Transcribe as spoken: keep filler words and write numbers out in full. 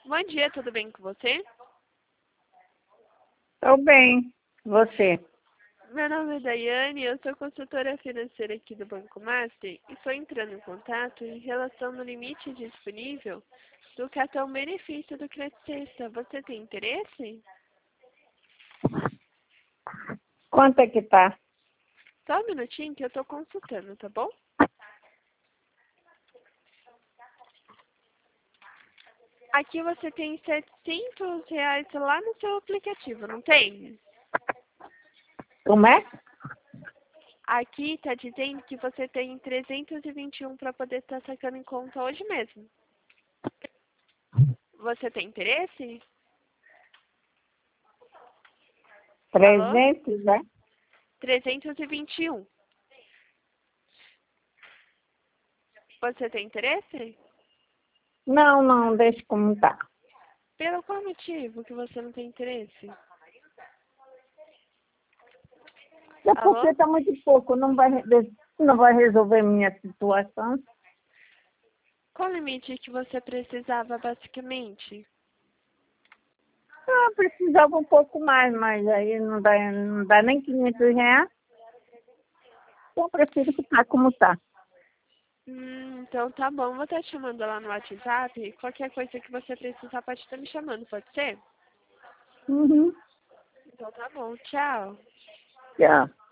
Bom dia, tudo bem com você? Tô bem. Você? Meu nome é Daiane, eu sou consultora financeira aqui do Banco Master e estou entrando em contato em relação no limite disponível do cartão benefício do Crédito Sexta. Você tem interesse? Quanto é que tá? Só um minutinho que eu estou consultando, tá bom? Aqui você tem setecentos reais lá no seu aplicativo, não tem? Como é? Aqui está dizendo que você tem trezentos e vinte e um para poder estar sacando em conta hoje mesmo. Você tem interesse? Alô? Trezentos, né? trezentos e vinte e um. Você tem interesse? Não, não, deixa como tá. Pelo qual motivo que você não tem interesse? É Alô? porque tá muito pouco, não vai, re- não vai resolver minha situação. Qual limite que você precisava, basicamente? Ah, precisava um pouco mais, mas aí não dá, não dá nem quinhentos reais. Então eu prefiro ficar como tá. Hum, então tá bom. Vou estar te chamando lá no WhatsApp. Qualquer coisa que você precisar pode estar me chamando, pode ser? Uhum. Então tá bom. Tchau. Tchau.